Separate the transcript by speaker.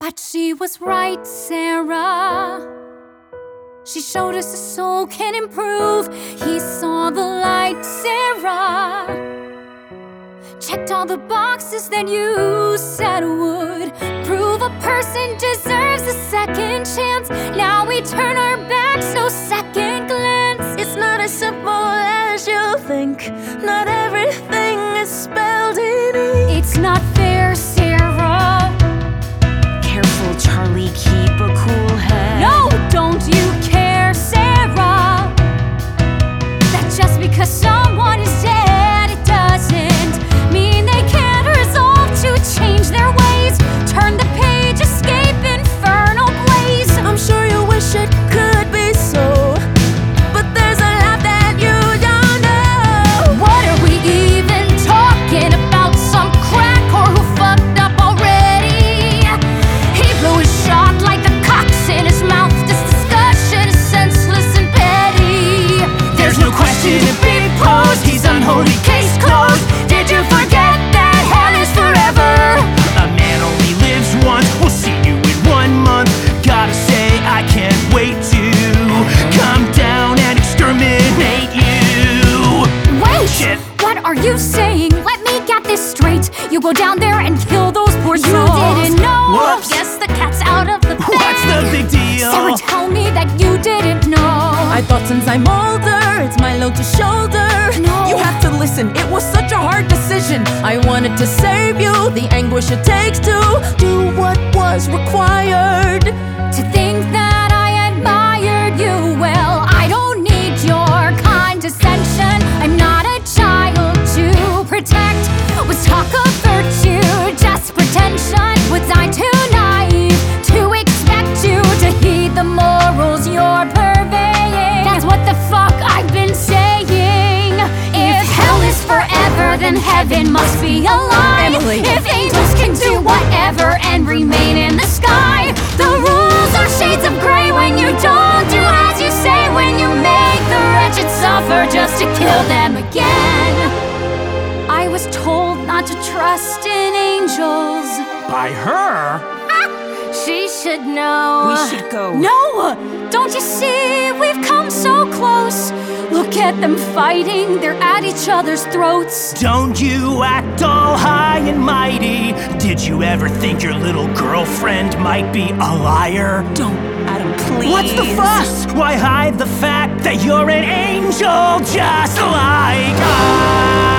Speaker 1: But she was right, Sarah. She showed us a soul can improve. He saw the light, Sarah. Checked all the boxes that you said would prove a person deserves a second chance. Now we turn our backs, no second glance.
Speaker 2: It's not as simple as you think. Not everything is spelled in ink.
Speaker 1: It's not fair, Sarah.
Speaker 2: Careful, Charlie, keep a cool head.
Speaker 1: No, don't you care, Sarah? That just because someone is dead, it doesn't mean they can't resolve to change their ways. Turn the page, escape infernal blaze.
Speaker 2: I'm sure you wish it could be so, but there's a lot that you don't know.
Speaker 1: What are we even talking about? Some crack or who fucked up already? He blew his shot like the cock's in his mouth. This discussion is senseless and petty.
Speaker 3: There's no question to be posed. He's unholy, case closed. Did you forget that hell is forever? A man only lives once. We'll see you in 1 month. Gotta say, I can't wait to come down and exterminate you.
Speaker 1: Wait!
Speaker 3: Shit.
Speaker 1: What are you saying? Let me get this straight. You go down there and kill those poor souls. You didn't know.
Speaker 3: Whoops.
Speaker 1: Yes, the cat's out of the bag.
Speaker 3: What's the big deal?
Speaker 1: Sarah, tell me that you didn't know.
Speaker 2: I thought since I'm older, it's my load to shoulder.
Speaker 1: No.
Speaker 2: You have to listen, it was such a hard decision. I wanted to save you, the anguish it takes to do what was required.
Speaker 1: To think that I admired you, well, I don't need your condescension. I'm not a child to protect. Was talk of virtue just pretension? Was I too naive to expect you to heed the morals you're purveying? That's what the fuck I've been saying. If hell is forever, then heaven must be a lie.
Speaker 2: Emily.
Speaker 1: If angels can do whatever and remain in the sky, the rules are shades of gray when you don't do as you say. When you make the wretched suffer just to kill them again. I was told not to trust in angels.
Speaker 3: By her?
Speaker 1: She should know.
Speaker 2: We should go.
Speaker 1: No! Don't you see? We've come so close. Look at them fighting. They're at each other's throats.
Speaker 3: Don't you act all high and mighty. Did you ever think your little girlfriend might be a liar?
Speaker 2: Don't, Adam, please.
Speaker 3: What's the fuss? Why hide the fact that you're an angel just like I?